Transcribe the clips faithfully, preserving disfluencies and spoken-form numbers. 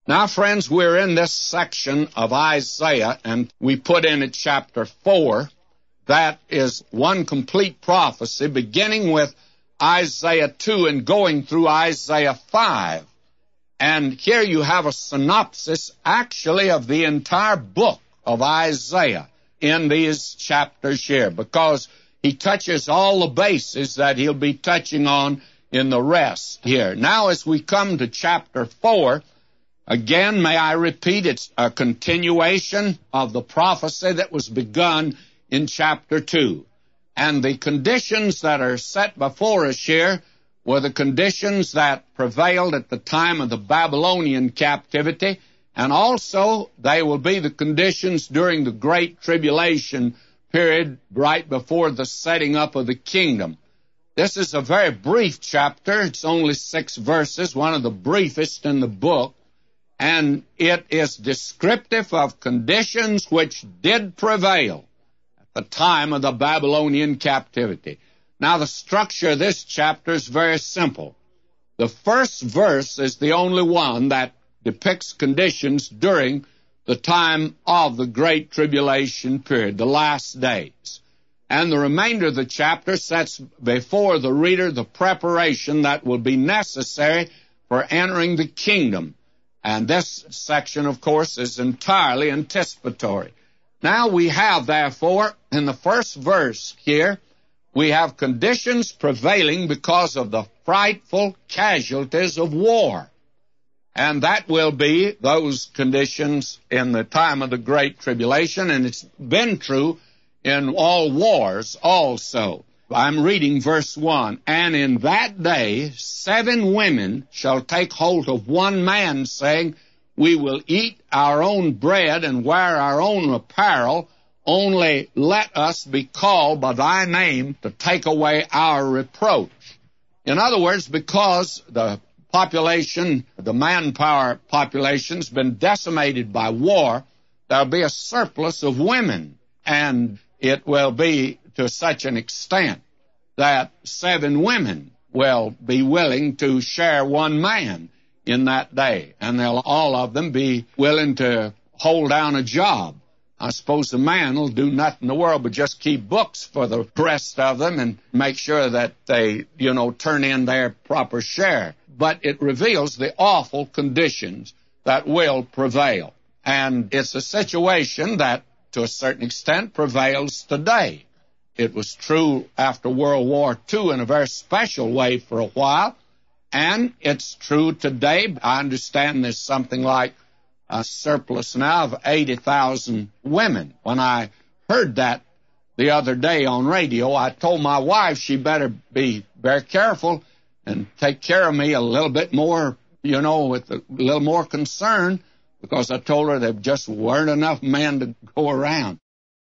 Now, friends, we're in this section of Isaiah, and we put in it chapter four. That is one complete prophecy, beginning with Isaiah two and going through Isaiah five. And here you have a synopsis, actually, of the entire book of Isaiah in these chapters here, because he touches all the bases that he'll be touching on in the rest here. Now, as we come to chapter four, again, may I repeat, it's a continuation of the prophecy that was begun in chapter two. And the conditions that are set before us here were the conditions that prevailed at the time of the Babylonian captivity, and also they will be the conditions during the Great Tribulation period right before the setting up of the kingdom. This is a very brief chapter. It's only six verses, one of the briefest in the book, and it is descriptive of conditions which did prevail at the time of the Babylonian captivity. Now, the structure of this chapter is very simple. The first verse is the only one that depicts conditions during the time of the Great Tribulation period, the last days. And the remainder of the chapter sets before the reader the preparation that will be necessary for entering the kingdom. And this section, of course, is entirely anticipatory. Now we have, therefore, in the first verse here, we have conditions prevailing because of the frightful casualties of war. And that will be those conditions in the time of the Great Tribulation, and it's been true in all wars also. I'm reading verse one. And in that day seven women shall take hold of one man, saying, we will eat our own bread and wear our own apparel, only let us be called by thy name to take away our reproach. In other words, because the population, the manpower population's been decimated by war, there'll be a surplus of women, and it will be to such an extent that seven women will be willing to share one man in that day, and they'll all of them be willing to hold down a job. I suppose the man will do nothing in the world but just keep books for the rest of them and make sure that they, you know, turn in their proper share. But it reveals the awful conditions that will prevail. And it's a situation that, to a certain extent, prevails today. It was true after World War Two in a very special way for a while, and it's true today. I understand there's something like a surplus now of eighty thousand women. When I heard that the other day on radio, I told my wife she better be very careful and take care of me a little bit more, you know, with a little more concern, because I told her there just weren't enough men to go around.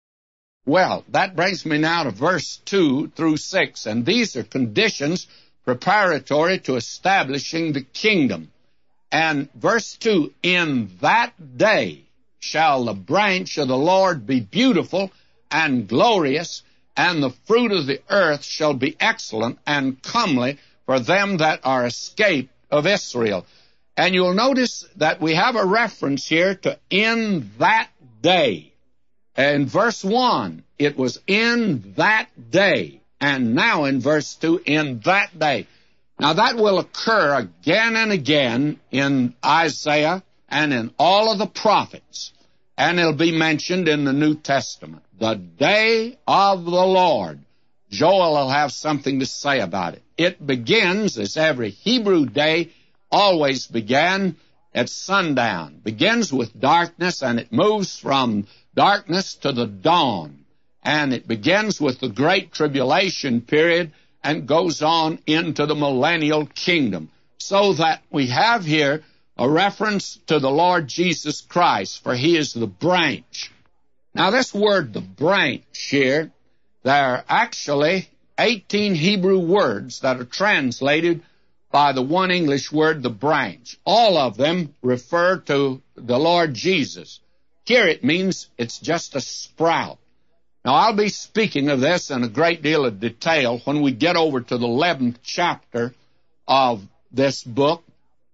Well, that brings me now to verse two through six, and these are conditions preparatory to establishing the kingdom. And verse two, in that day shall the branch of the Lord be beautiful and glorious, and the fruit of the earth shall be excellent and comely for them that are escaped of Israel. And you'll notice that we have a reference here to in that day. In verse one, it was in that day. And now in verse two, in that day. Now that will occur again and again in Isaiah and in all of the prophets. And it'll be mentioned in the New Testament. The day of the Lord. Joel will have something to say about it. It begins, as every Hebrew day always began, at sundown. Begins with darkness, and it moves from darkness to the dawn. And it begins with the Great Tribulation period and goes on into the millennial kingdom. So that we have here a reference to the Lord Jesus Christ, for he is the branch. Now this word, the branch here, there are actually eighteen Hebrew words that are translated by the one English word, the branch. All of them refer to the Lord Jesus. Here it means it's just a sprout. Now, I'll be speaking of this in a great deal of detail when we get over to the eleventh chapter of this book.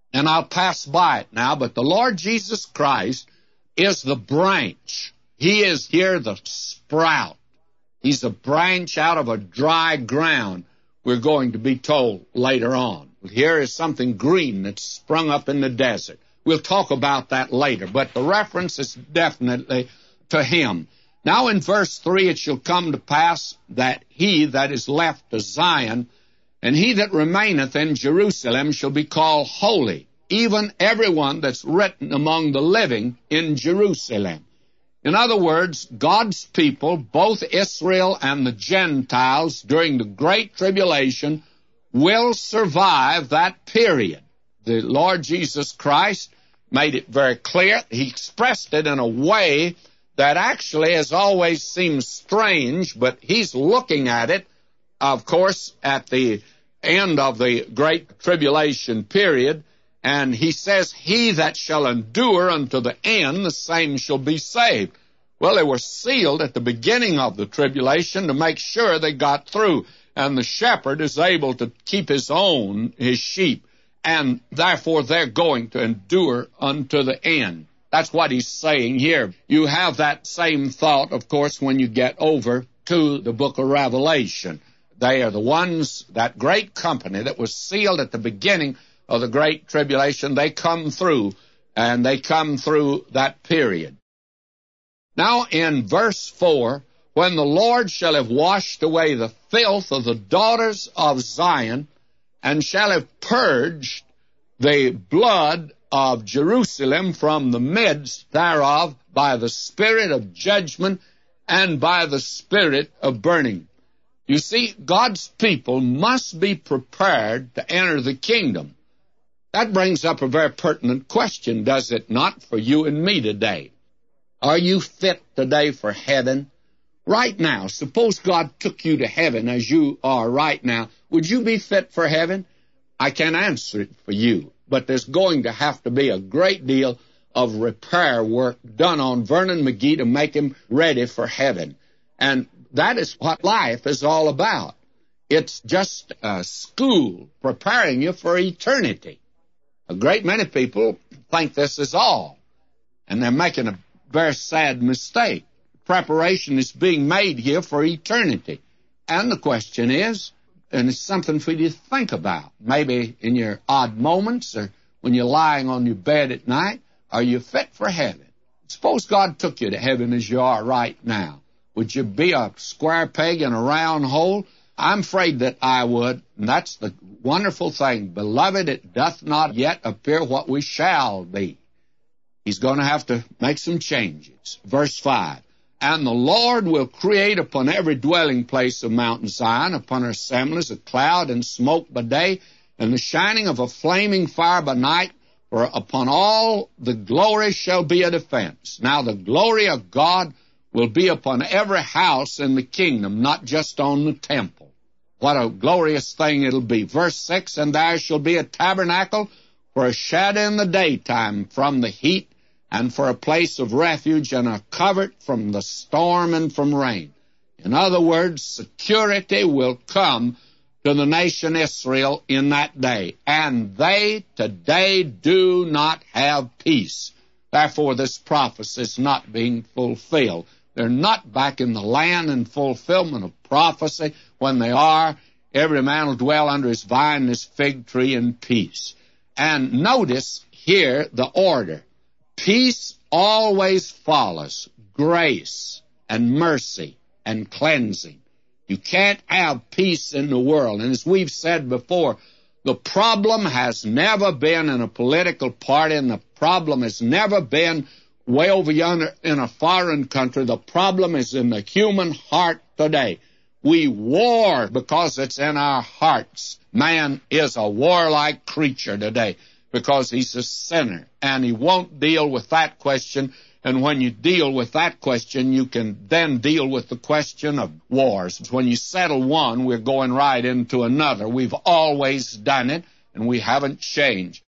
and I'll pass by it now, but the Lord Jesus Christ is the branch. He is here the sprout. He's a branch out of a dry ground, we're going to be told later on. Here is something green that's sprung up in the desert. We'll talk about that later, but the reference is definitely to him. Now in verse three, it shall come to pass that he that is left to Zion, and he that remaineth in Jerusalem shall be called holy, even everyone that's written among the living in Jerusalem. In other words, God's people, both Israel and the Gentiles, during the Great Tribulation, will survive that period. The Lord Jesus Christ made it very clear. He expressed it in a way that actually has always seemed strange, but he's looking at it, of course, at the end of the Great Tribulation period, and he says, he that shall endure unto the end, the same shall be saved. Well, they were sealed at the beginning of the tribulation to make sure they got through, and the shepherd is able to keep his own, his sheep, and therefore they're going to endure unto the end. That's what he's saying here. You have that same thought, of course, when you get over to the book of Revelation. They are the ones, that great company that was sealed at the beginning of the Great Tribulation. They come through, and they come through that period. Now in verse four, when the Lord shall have washed away the filth of the daughters of Zion, and shall have purged the blood of Jerusalem from the midst thereof by the spirit of judgment and by the spirit of burning. You see, God's people must be prepared to enter the kingdom. That brings up a very pertinent question, does it not, for you and me today? Are you fit today for heaven? Right now, suppose God took you to heaven as you are right now. Would you be fit for heaven? I can't answer it for you, but there's going to have to be a great deal of repair work done on Vernon McGee to make him ready for heaven. And that is what life is all about. It's just a school preparing you for eternity. A great many people think this is all, and they're making a very sad mistake. Preparation is being made here for eternity. And the question is, and it's something for you to think about, maybe in your odd moments or when you're lying on your bed at night, are you fit for heaven? Suppose God took you to heaven as you are right now. Would you be a square peg in a round hole? I'm afraid that I would, and that's the wonderful thing. Beloved, it doth not yet appear what we shall be. He's going to have to make some changes. Verse five, and the Lord will create upon every dwelling place of Mount Zion, upon her assemblies, a cloud and smoke by day, and the shining of a flaming fire by night, for upon all the glory shall be a defense. Now the glory of God will be upon every house in the kingdom, not just on the temple. What a glorious thing it'll be. Verse six, and there shall be a tabernacle for a shadow in the daytime from the heat, and for a place of refuge, and a covert from the storm and from rain. In other words, security will come to the nation Israel in that day. And they today do not have peace. Therefore, this prophecy is not being fulfilled. They're not back in the land in fulfillment of prophecy. When they are, every man will dwell under his vine and his fig tree in peace. And notice here the order. Peace always follows grace and mercy and cleansing. You can't have peace in the world. And as we've said before, the problem has never been in a political party, and the problem has never been way over yonder in a foreign country. The problem is in the human heart today. We war because it's in our hearts. Man is a warlike creature today because he's a sinner, and he won't deal with that question. And when you deal with that question, you can then deal with the question of wars. When you settle one, we're going right into another. We've always done it, and we haven't changed.